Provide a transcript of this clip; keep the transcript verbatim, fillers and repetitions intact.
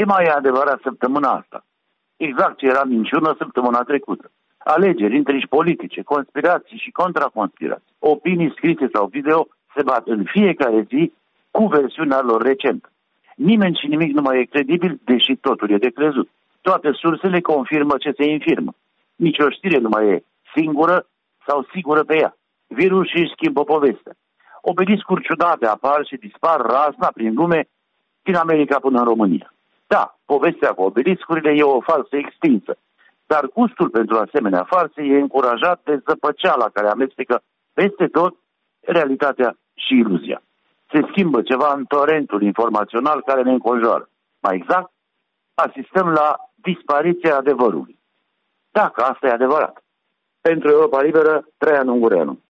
Ce mai e adevărat săptămâna asta? Exact ce era minciună săptămâna trecută. Alegeri, intrigi politice, conspirații și contraconspirații, opinii scrise sau video se bat în fiecare zi cu versiunea lor recentă. Nimeni și nimic nu mai e credibil, deși totul e de crezut. Toate sursele confirmă ce se infirmă. Nici o știre nu mai e singură sau sigură pe ea. Virusii își schimbă povestea. Obeliscuri ciudate apar și dispar razna prin lume, din America până în România. Da, povestea cu obeliscurile e o falsă extinsă, dar gustul pentru asemenea false e încurajat de zăpăceala care amestecă peste tot realitatea și iluzia. Se schimbă ceva în torentul informațional care ne înconjoară. Mai exact, asistăm la dispariția adevărului. Dacă asta e adevărat. Pentru Europa Liberă, Traian Ungureanu.